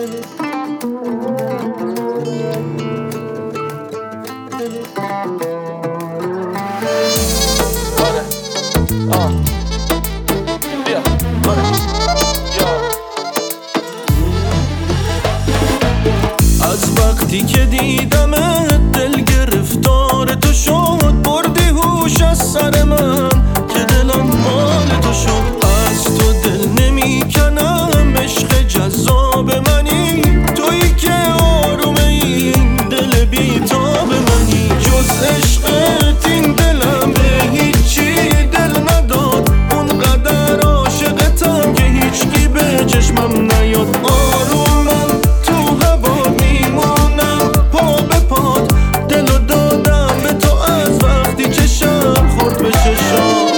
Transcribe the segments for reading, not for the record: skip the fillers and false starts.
از وقتی که دیدمت دل گرفتار تو شد، بردی هوش از سر من که دلم مال تو شد. از تو دل نمیکنم، عشق جذاب منی، تویی که آروم این دل بیتاب منی. جز عشقت این دلم به هیچی دل نداد، اونقدر عاشقتم که هیچکی به چشمم نیاد. آرومم تو هوا میمونم پا به پات، دلو دادم به تو از وقتی چشم خورد به چشام.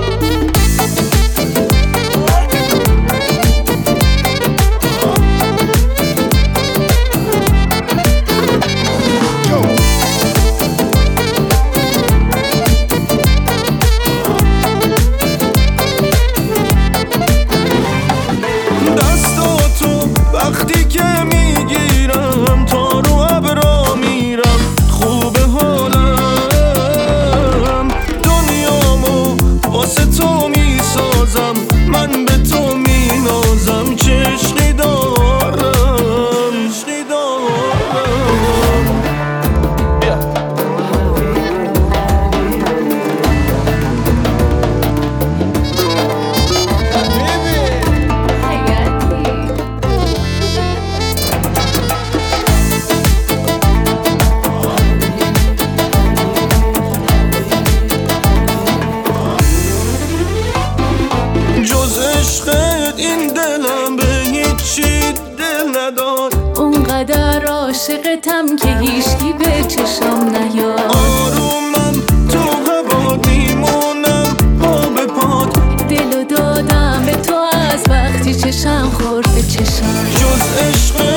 دستاتو وقتی که میگیرم تا رو ابرا میرم، خوب حالم دنیامو واسه تو میسازم، من به تو مینازم. چه عشقی دارم، عشقی دارم. جز عشقت این دلم به هیچی دل نداد، اونقدر عاشقتم که هیچکی به چشام نیاد. آرومم تو هوا میمونم پا به پات، دلو دادم به تو از وقتی چشم خورد به چشم. جز عشق